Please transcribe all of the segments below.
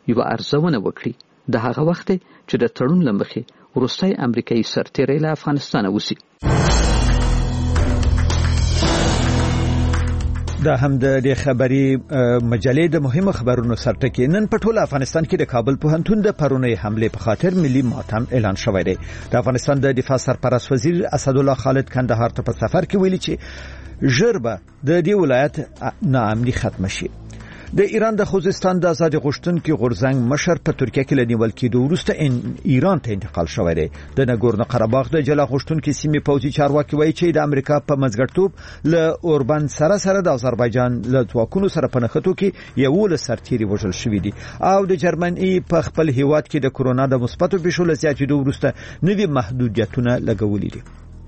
یوه ارزونه وکړي د هغه وخت چې د تړون له مخې وروستی امریکایي سرتیری له افغانستانه وځي. دا هم د خبري مجلې د مهمو خبرونو سرټکی. نن په ټول افغانستان کې د کابل پوهنتون د پرونی حمله په خاطر ملي ماتم اعلان شوی دی. د افغانستان د دفاع سرپرست وزیر اسدالله خالد کندهار ته په سفر کې ویلي چې ژر به د دې ولایت ناامني ختم شي. د ایران د خوزستان د آزادي غوښتونکو غورزنګ مشر په ترکیه کې لنیول کېدو وروسته ایران ته انتقال شوی دی. د نګورنو قرهباغ د جلا غوښتونکو سیمې پوځي چارواکي وایي چې د امریکا په مزګړتوب له اوربان سره د آذربایجان له ځواکونو سره په نښتو کې یو له سرتیري وژل شوی دی او د جرمني په خپل هیواد کې د کورونا د مثبتو پیښو له زیاتېدو وروسته نوي محدودیتونه لګولي دي.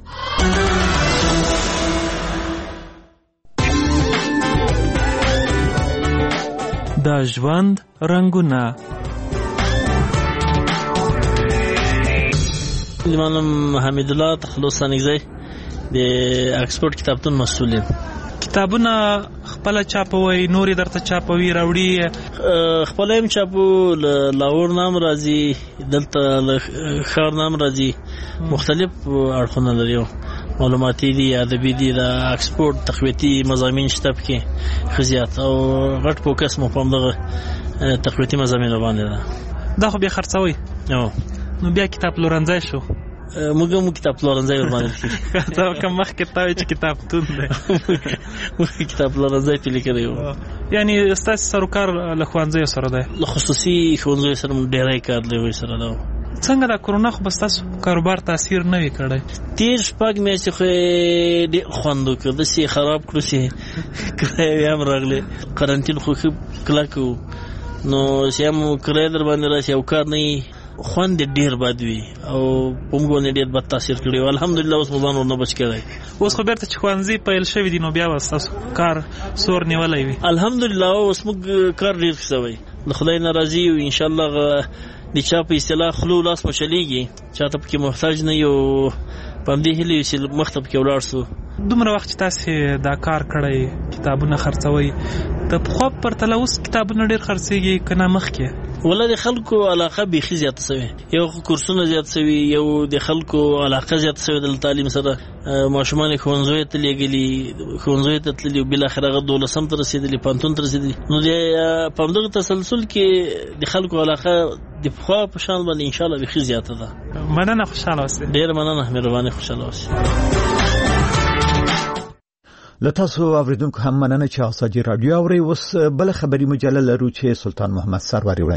د ژوند رنگونه. منم حمید الله تخلص سنگزی د اکسفورد کتابتون مسئول یم. کتابونه خپل چاپوي نوري درته چاپوي راوړي؟ خپل هم چاپو لاهور نام راځي دلته خار نام راځي مختلف اړخونه لري معلوماتي دي ادبي دي د اکسفورد تقویتي مضامین شته پکې خزيات او غټ فوکس مو په دغه تقویتي مضامین باندې ده. دا خو بیا خرڅوي نو بیا کتاب لورنځای شو. موږ کتاب لورنځای ور باندې دا کوم مخ کتاب چې کتابتون دی کتاب لورنځای په لیکلو یعنی استاد سرکار له خوانځي سره ده له خصوصي خوانځي سره ډېرای کار دی سره ده. څنګه دا کورونا خو بس تاسو کاروبار تاثیر نه وی کړی؟ تیر شپږ میاشتې خو د خوندو کې د سي خراب کړو سي کړی هم راغله قرنټین خو کلاکو نو سیم کړی در باندې راشي او کار نه خوند ډیر بد وی او پمګو نه ډیر بد تاثیر کړی. الحمدلله اوس مزان ورنه بچ کړی. اوس خو بیرته چې خوانځي پیل شوی دی نو بیا تاسو کار سور نیولای وی؟ الحمدلله اوس موږ کار ډیر شوی د خدای ناراضي او ان شاء الله د چا په اصطلاح خلو لاس مشلېږي چاته پکې محتاج نه یو پم دې هلي چې مختب کې ولاړ سو. دومره وخت تاسو دا کار کړی کتابونه خرڅوي ته خو پر تلوس کتابونه ډیر خرڅيږي کنه مخ کې ولله خلکو علاقه به زیات شوی یو کورسونه زیات شوی یو د خلکو علاقه زیات شوی د تعلیم سره ماشومان ښوونځي ته لګلي ښوونځي ته تللي بل اخره دولسم تر رسیدلی پانتون تر رسیدلی نو د پمدغه تسلسل کې د خلکو علاقه د خو په شان باندې ان شاء الله به زیاته ده. مننه خوشاله اوسئ. ډیر مننه مهرباني خوشاله اوسئ. لتاسو اوریدونکو هم مننه چې اساجي رادیو اوري. اوس بل خبري مجله لرو چې سلطان محمد سروری